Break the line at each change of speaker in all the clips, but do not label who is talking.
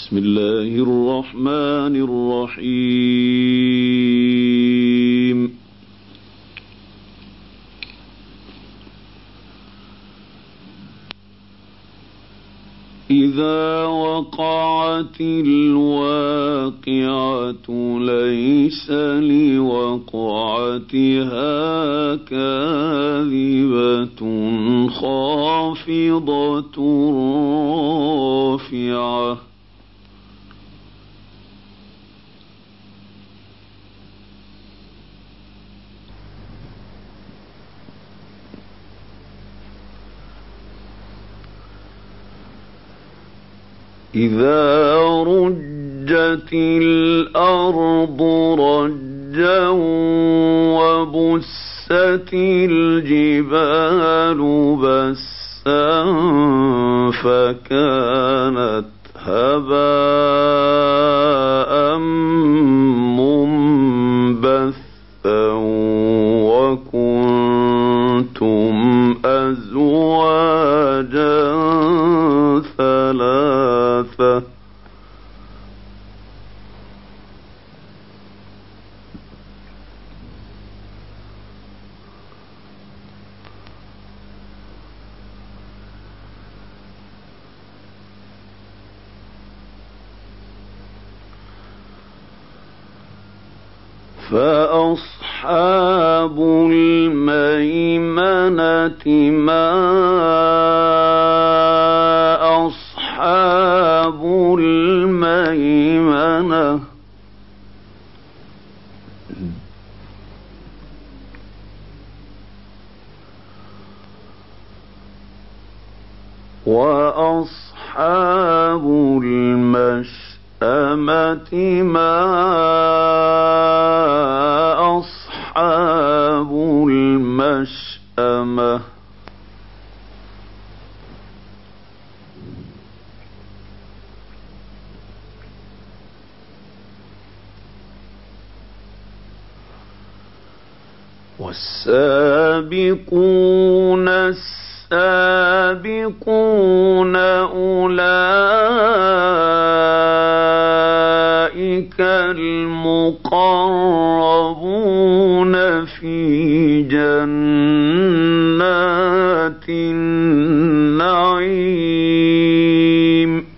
بسم الله الرحمن الرحيم إذا وقعت الواقعة ليس لوقعتها كاذبة خافضة رافعة إذا رجت الأرض رجا وبست الجبال بسا فكانت هباء منبثا وكنتم أزواجا ثلاثة فأصحاب الميمنة ما أصحاب الميمنة وأصحاب المشأمة ما أصحاب المشأمة والسابقون السابقون أولئك المقربون في جنات النعيم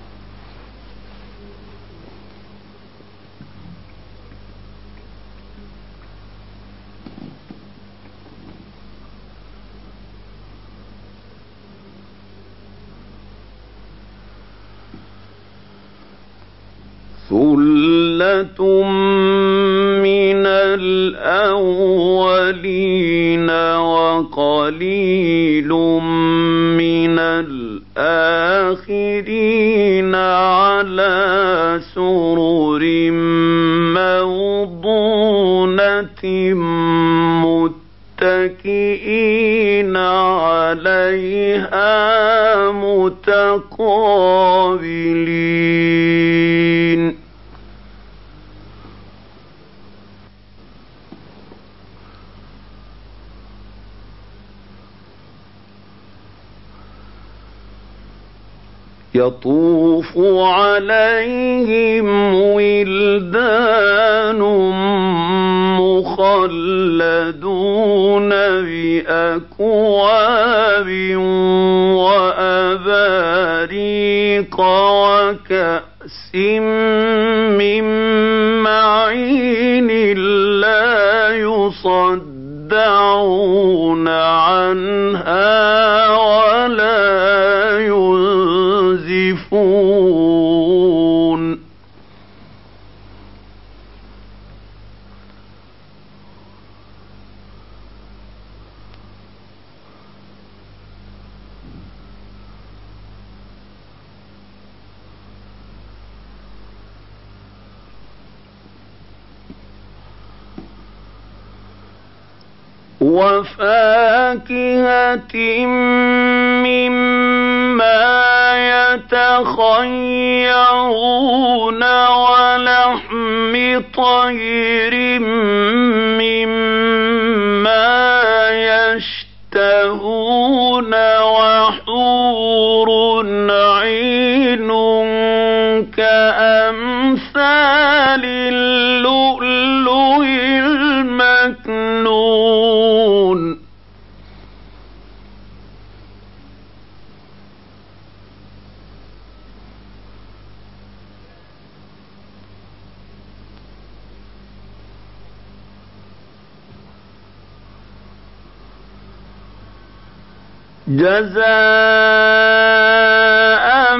ثلة من الأولين وقليل من الآخرين على سرر موضونة متكئين عليها متقابلين يطوف عليهم ولدان مخلدون بأكواب وأباريق وكأس من معين لا يصدعون عنها ولا ينزفون وفاكهة مما يتخيرون ولحم طير مما يشتهون وحور عين جزاء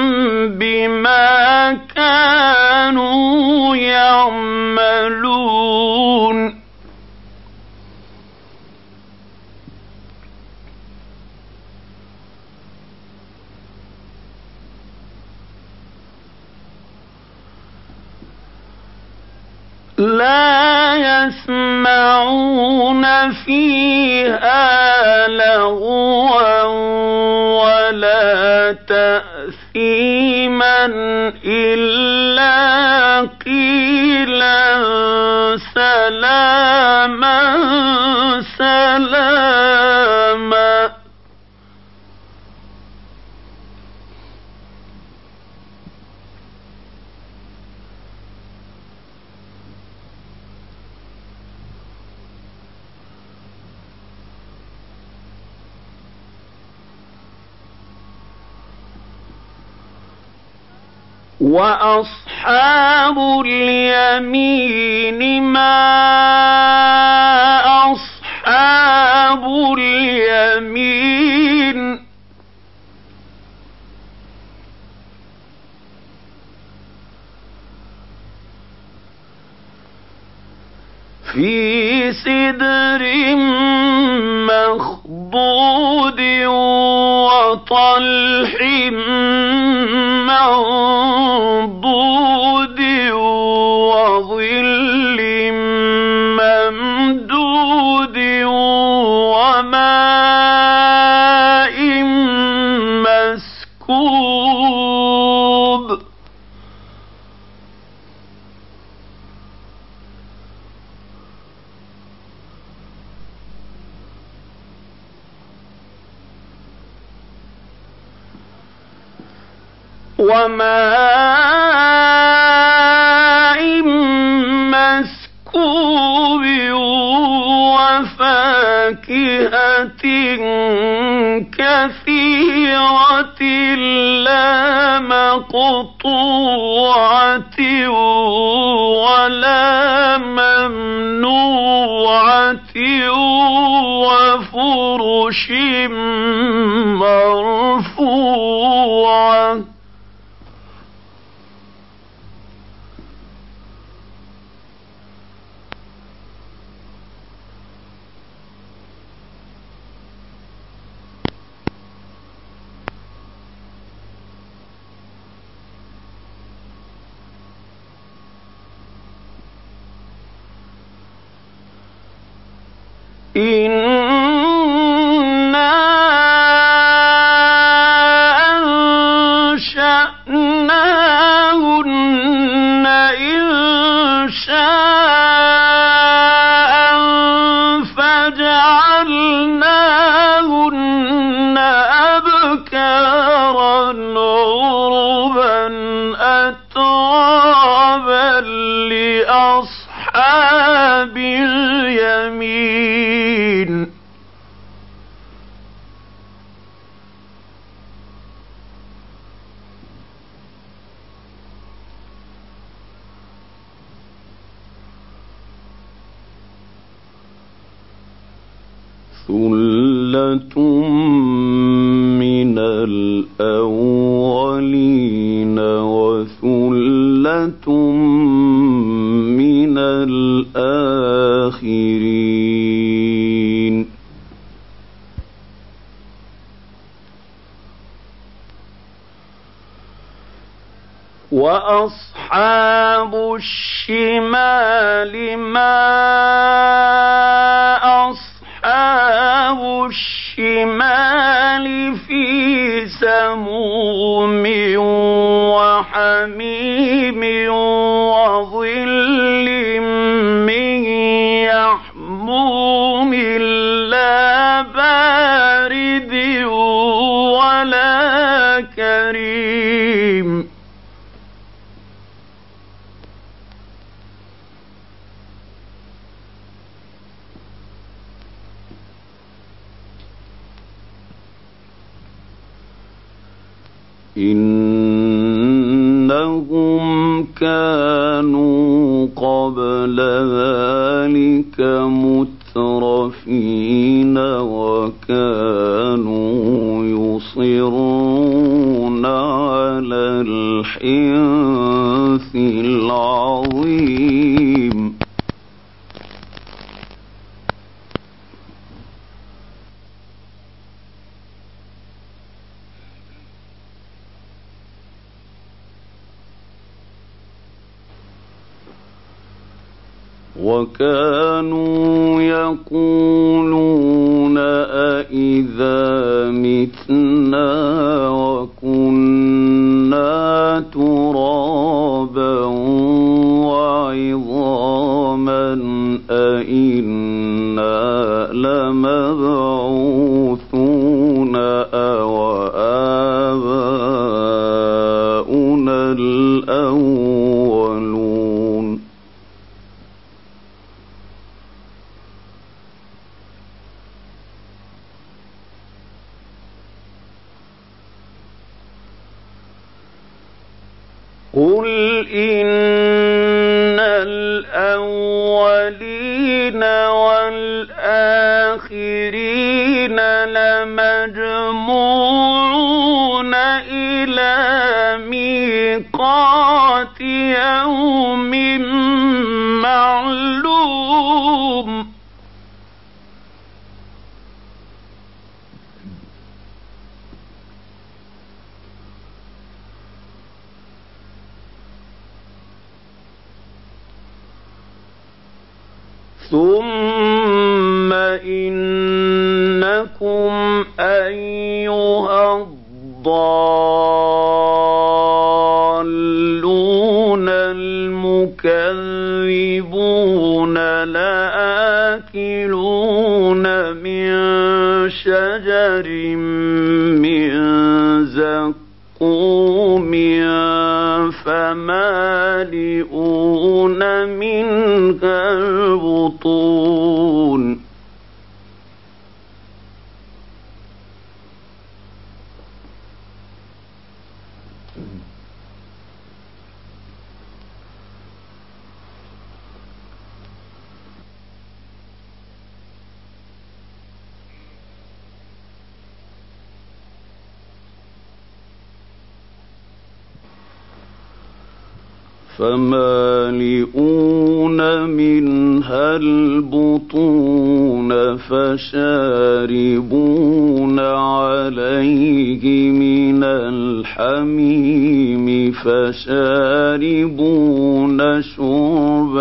بما كانوا يعملون لا يسمعون فيها لغوا ولا تأثيما إلا قيلا سلاما سلاما وأصحاب اليمين ما أصحاب اليمين في سدر مخضود وطلح منضود وظل ممدود وماء مسكوب وماء مسكوب وفاكهة كثيرة لا مقطوعة ولا ممنوعة وفرش مرفوعة إنا أنشأناهن إنشاء فجعلناهن أبكارا عربا أترابا لأصحاب اليمين ثلة من الأولين وثلة من الآخرين وأصحاب الشمال ما أصحاب الشمال في سموم وحميم وظل من يحموم لا بارد ولا كريم إنهم كانوا قبل ذلك مترفين وكانوا الحنث العظيم وكانوا يقولون أإذا متنا وكنا ترابا وعظاما أإنا لمبعوثون أو آباؤنا الأولون قل إن الأولين والآخرين لمجموعون إلى ميقات يوم معلوم ثم إنكم أيها الضالون المكذبون لآكلون من شجر من زقوم فمالئون منها البطون فمالئون منها البطون فشاربون عليه من الحميم فشاربون شرب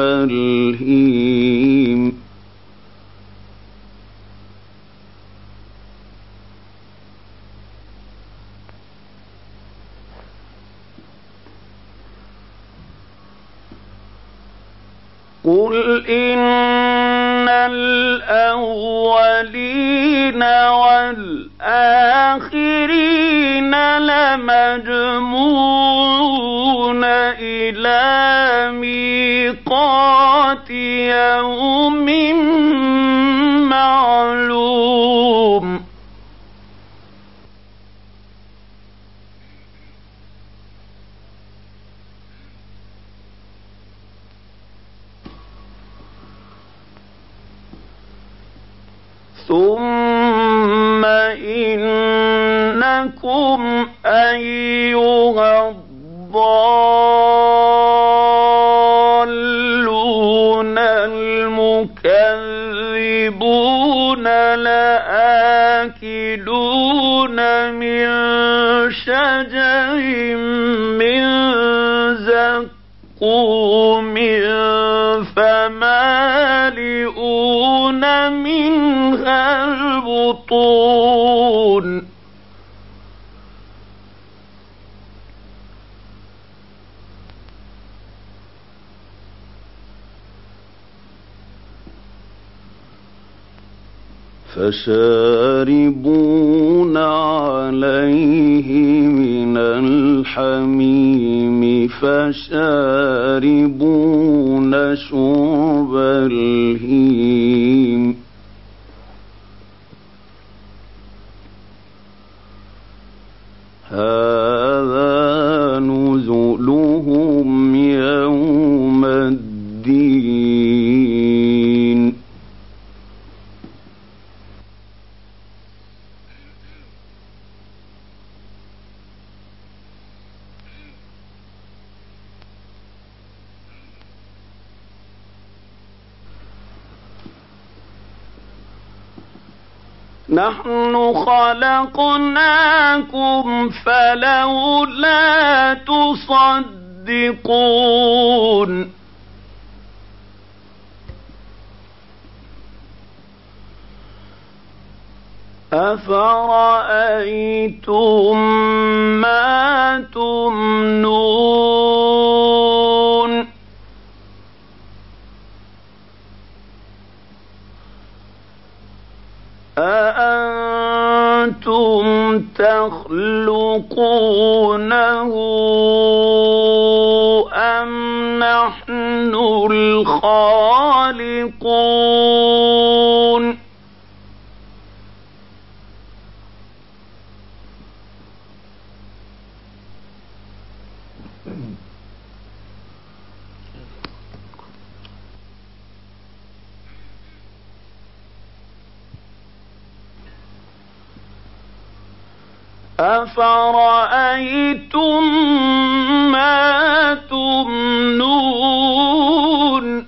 الهيم قل إن الأولين والآخرين لمجموعون إلى ميقات يوم معلوم ثم إنكم أيها الضالون المكذبون لآكلون من شجر من زقوم فمالئون منها البطون فشاربون عليه من الحميم فشاربون شرب الهيم هذا نزلهم يوم الدين نحن خلقناكم فلولا تصدقون أفرأيتم ما تمنون أأنتم تخلقونه أم نحن الخالقون أفرأيتم ما تمنون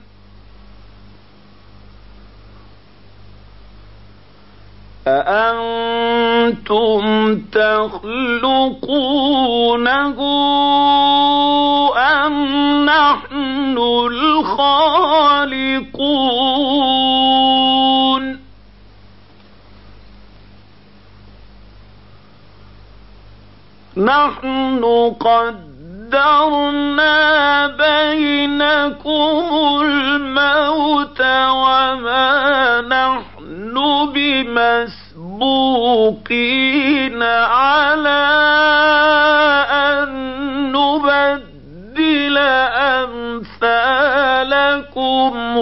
أأنتم تخلقونه أم نحن الخالقون نحن قدرنا بينكم الموت وما نحن بمسبوقين على أن نبدل أمثالكم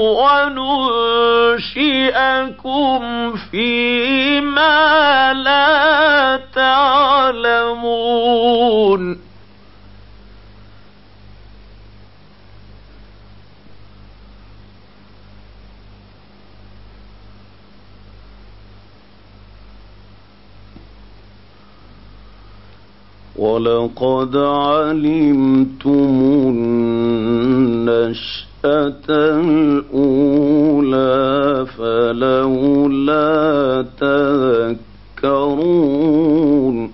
وننشئكم فيما لا تعلمون ولقد علمتم النشأة الأولى فلولا تذكرون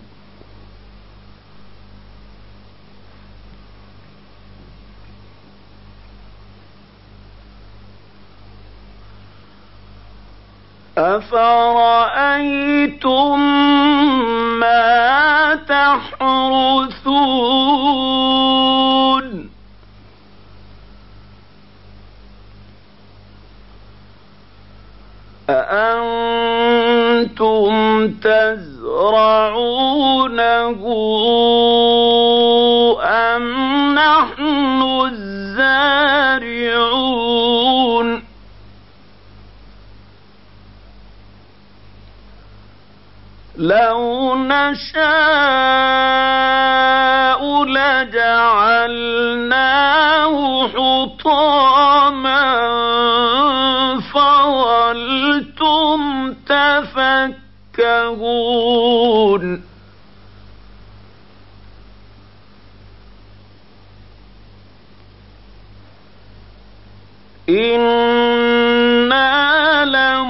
أفرأيتم ما تحرثون أأنتم تزرعونه أم نحن الزارعون لو نشاء لجعلناه حطاما فظلتم تفكهون إنا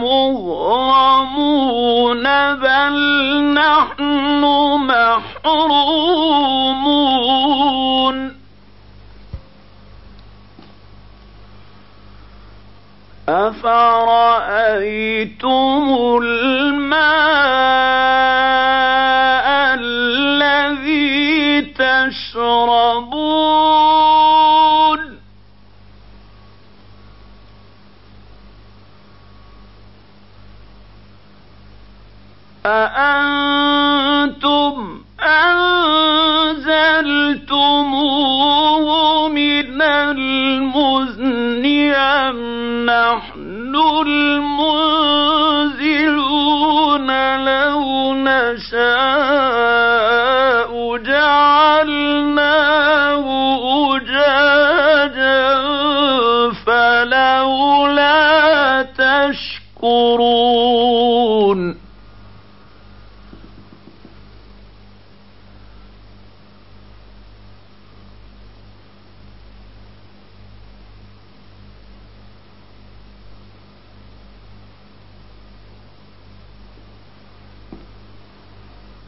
لمغرمون بل نحن محرومون أفرأيتم الماء الذي تشربون أأنتم أنزلتموه من المزن أم نحن المنزلون لو نشاء جعلناه أجاجا فلولا تشكرون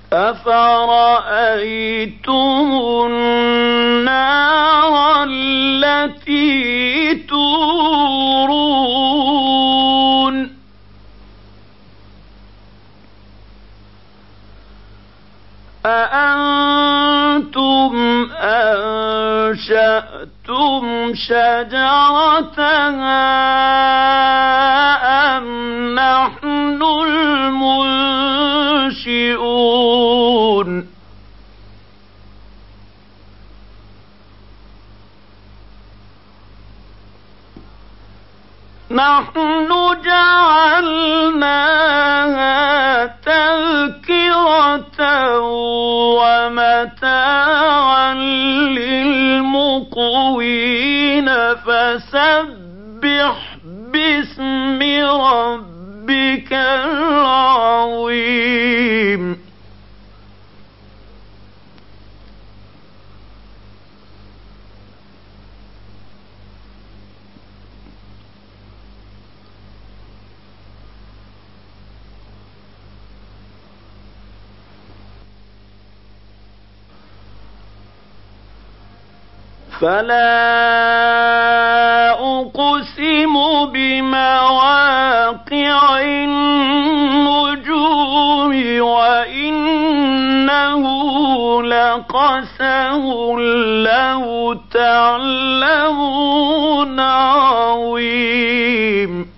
أفرأيتم النار التي تورون أأنتم أنشأتم شجرتها أم نحن المنشئون نحن جعلناها تذكرة ومتاعا للمقوين فسبح باسم ربك العظيم فلا أقسم بمواقع النجوم وإنه لقسم لو تعلمون عظيم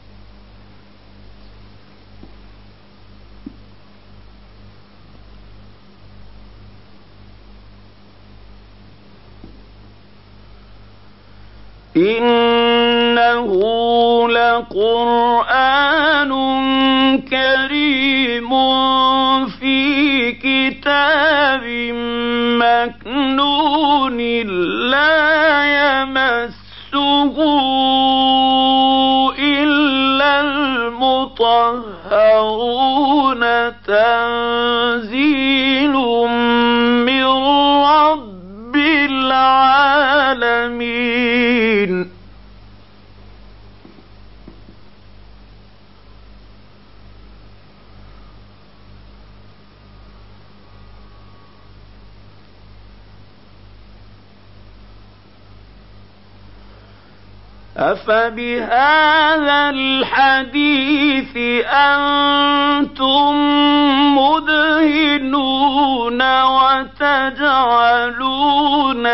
إنه لقرآن كريم في كتاب مكنون لا يمسه إلا المطهرون تنزيل من رب العالمين أفبهذا الحديث أنتم مدهنون وتجعلون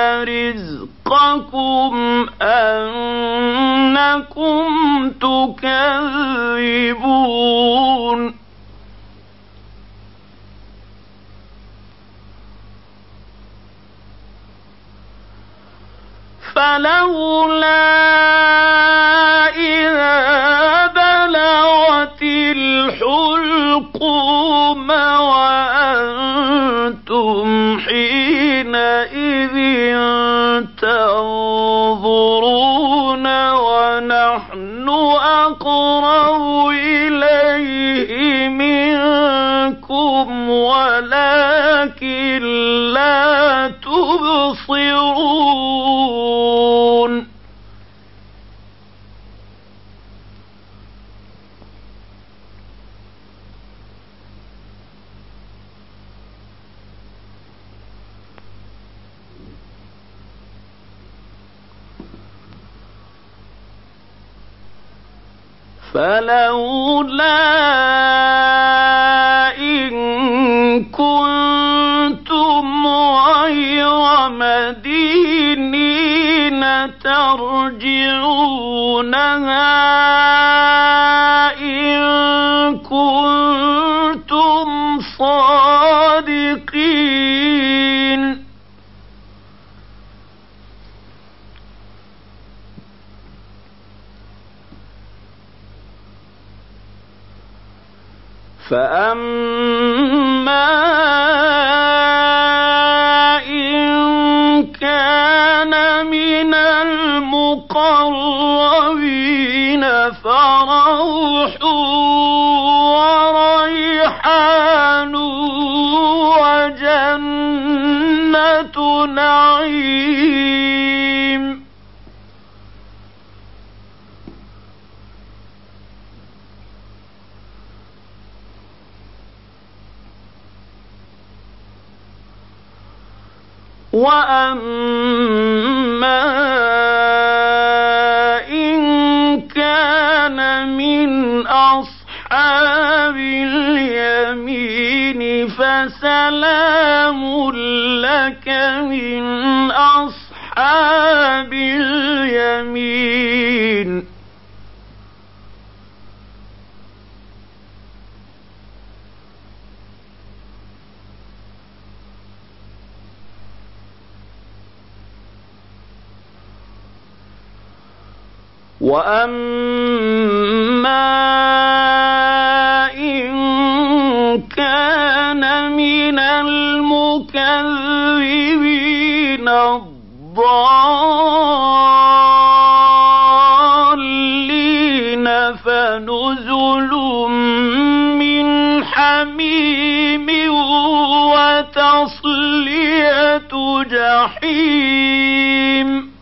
رزقكم أنكم تكذبون فلولا إذا بلغت الحلقوم وأنتم حينئذ تنظرون ونحن أقرب إليه منكم ولكن لا تبصرون فلولا إن كنتم غير مدينين ترجعونها إن كنتم صادقين فأما إن كان من المقربين فروح وريحان وجنة نعيم وأما إن كان من أصحاب اليمين فسلام لك من أصحاب اليمين. وأما إن كان من المكذبين الضالين فنزل من حميم وتصلية جحيم.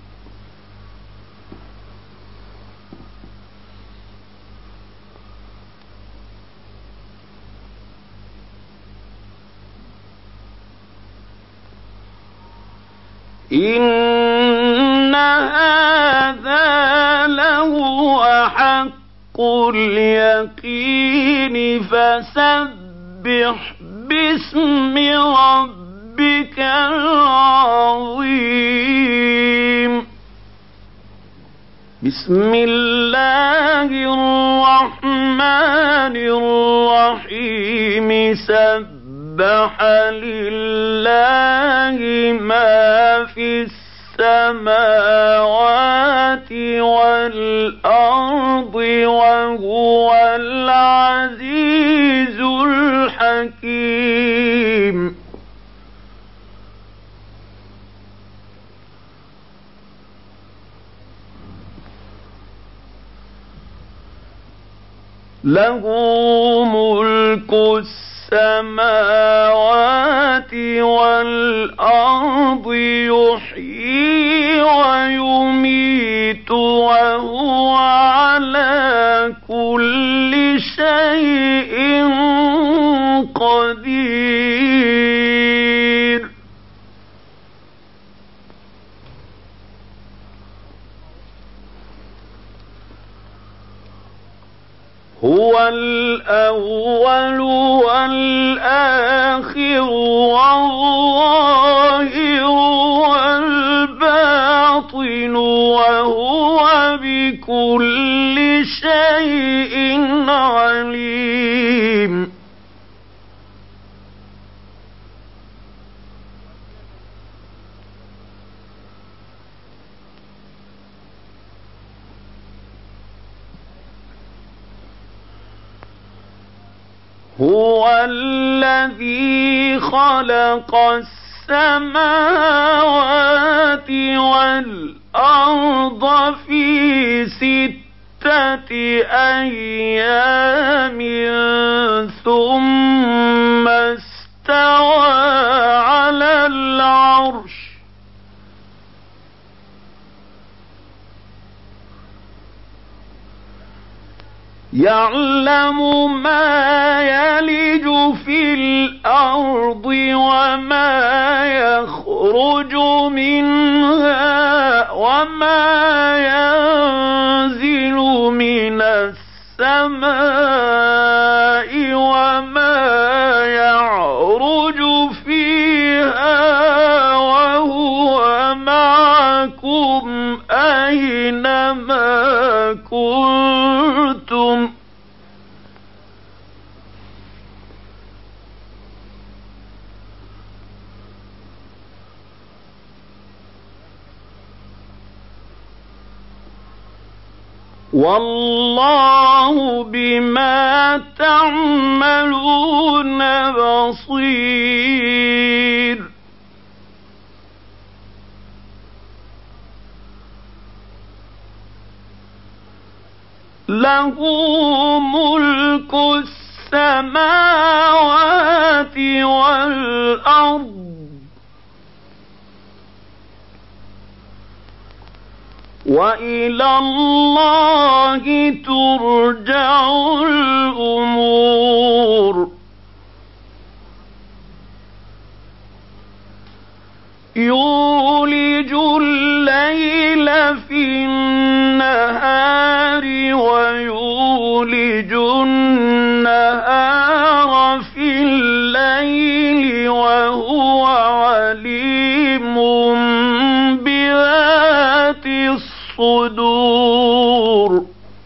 إن هذا لهو حق اليقين فسبح باسم ربك العظيم. بسم الله الرحمن الرحيم. سبح لله ما في السماوات والأرض وهو العزيز الحكيم. له ملك السماوات والأرض يحيي ويميت وهو على كل شيء قدير. هو الأول والآخر والظاهر والباطن وهو بكل شيء عليم. هو الذي خلق السماوات والأرض في 6 أيام ثم استوى على العرش يعلم ما يلج في الأرض وما يخرج منها وما ينزل من السماء وما يعرج فيها وهو معكم أينما كنتم والله بما تعملون بصير. له ملك السماوات والأرض وإلى الله ترجع الأمور. يولج الليل في النهار ويولج النهار في الليل وهو عليم بذات الصدور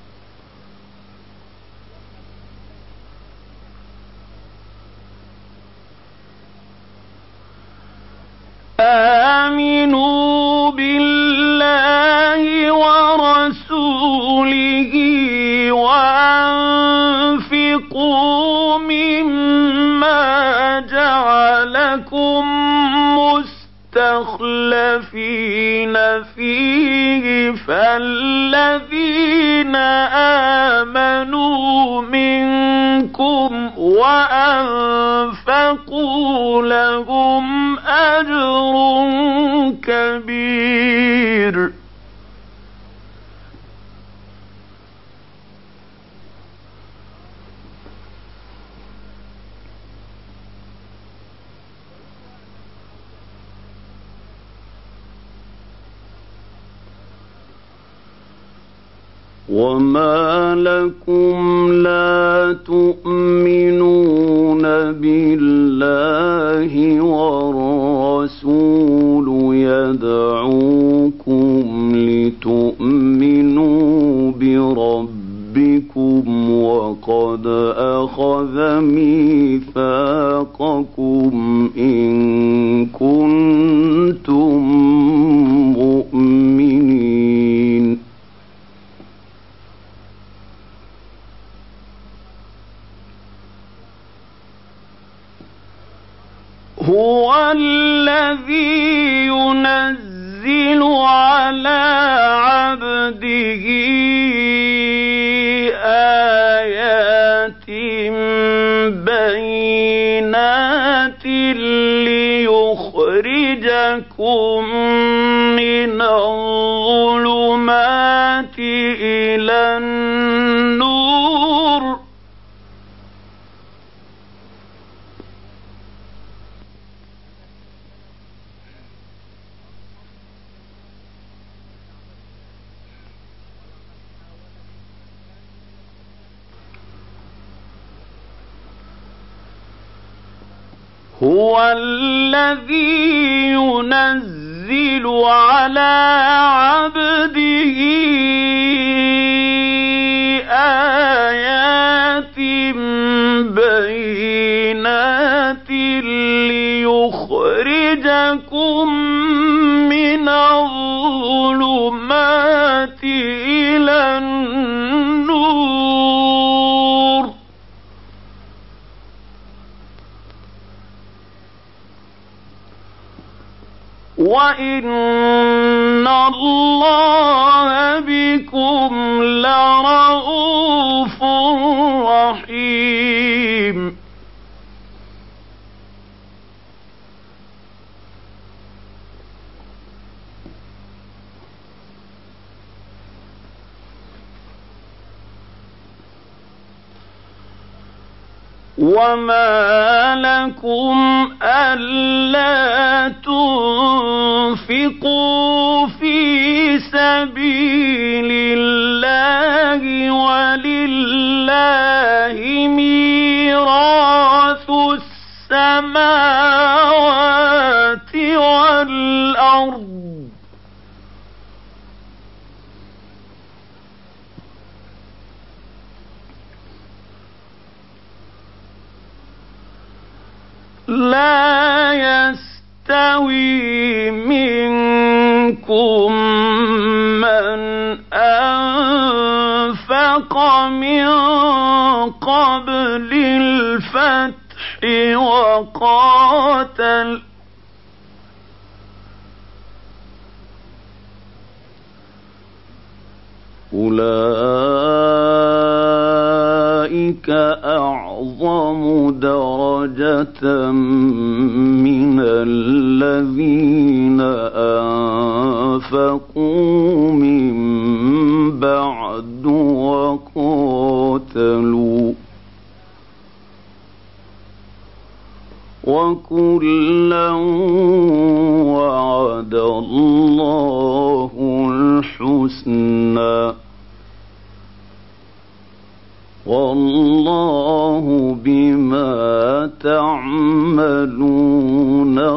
آمنوا بالله ورسوله وأنفقوا مما جعلكم مستخلفين فيه فالذين آمنوا منكم وأنفقوا لهم أجر كبير وما لكم لا تؤمنون بالله والرسول يدعوكم لتؤمنوا بربكم وقد أخذ ميثاقكم إن كنتم مؤمنين هو الذي ينزل على عبده آيات بينات ليخرجكم من الظلمات إلى النور هو الذي ينزل على عبده آيات بينات ليخرجكم من الظلمات إلى النور وإن الله بكم لرءوف رحيم وما لكم ألا تنفقوا في سبيل الله ولله ميراث السماوات والأرض لا يستوي منكم من أنفق من قبل الفتح وقاتل أولئك أعظم درجة من الذين أنفقوا من بعد وقاتلوا وكلا وعد الله الحسنى والله بما تعملون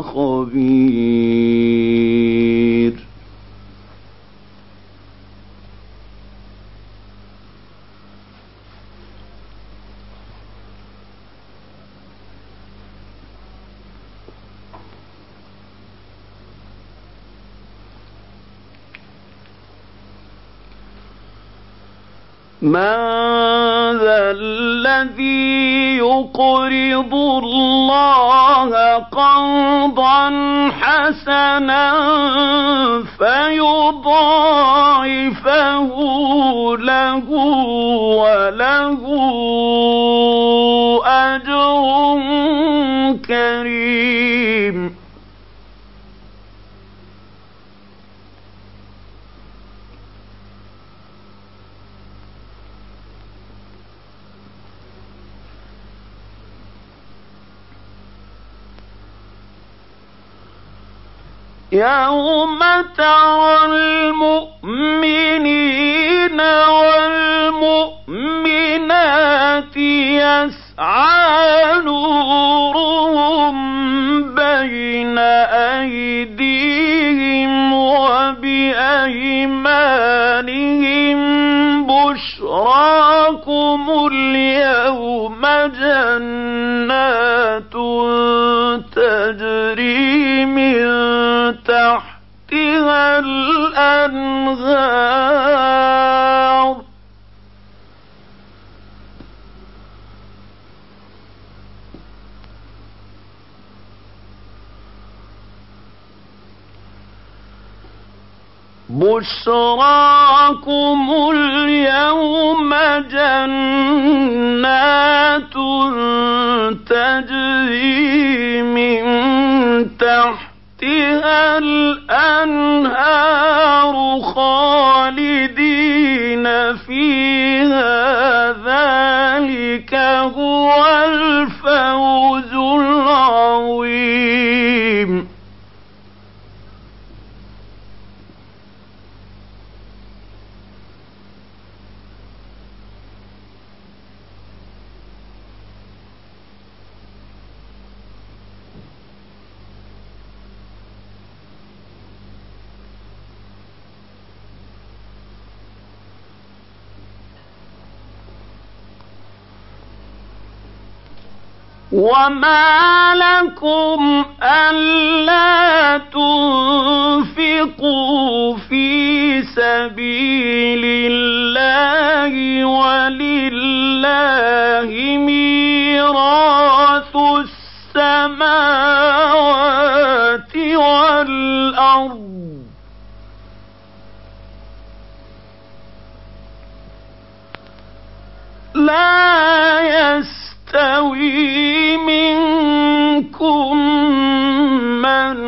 خبير. من ذا الذي يقرض الله قرضا حسنا فيضاعفه له وله أجر كريم. يوم ترى المؤمنين والمؤمنات يسعى نورهم بين أيديهم وبأيمانهم بشراكم اليوم جنات تجري من تحتها الأنهار بشراكم اليوم جنات تجري من تحتها الأنهار خالدين فيها ذلك هو الفوز العظيم. وما لكم ألا تنفقوا في سبيل الله ولله ميراث السماوات والأرض لا يستوي منكم من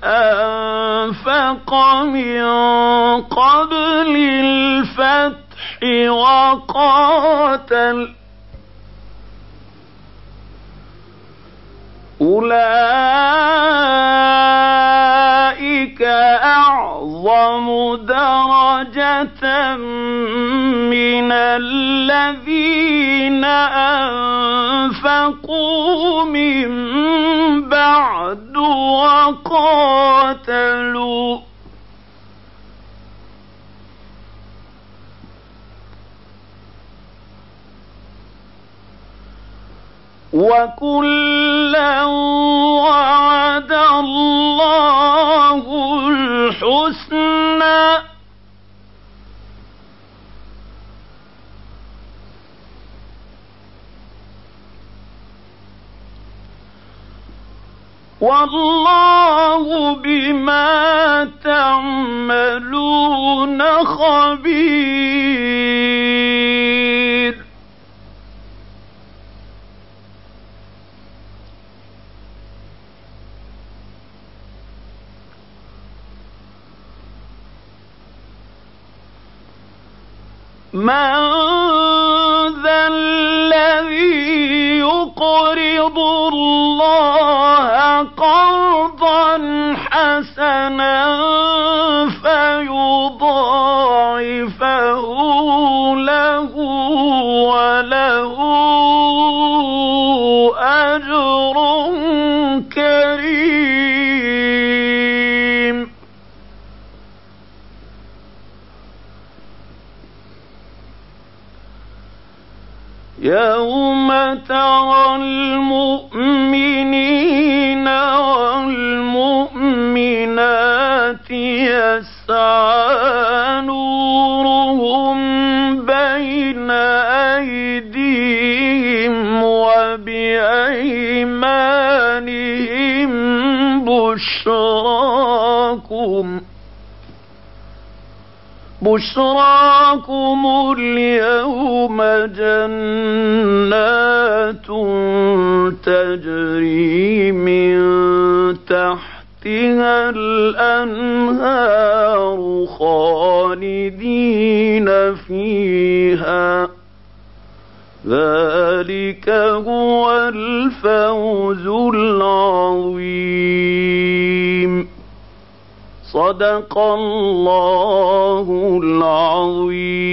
أنفق من قبل الفتح وقاتل أولئك أعظم درجة من الذين أنفقوا من بعد وقاتلوا وكلا وعد الله الحسنى والله بما تعملون خبير. من ذا الذي يقرض الله قرضا حسنا فيضاعفه له وله أجر كريم. يوم ترى المؤمنين والمؤمنات يسعى نورهم بين أيديهم وبأيمانهم بشراكم اليوم جنات تجري من تحتها الأنهار خالدين فيها ذلك هو الفوز العظيم. صدق الله العظيم.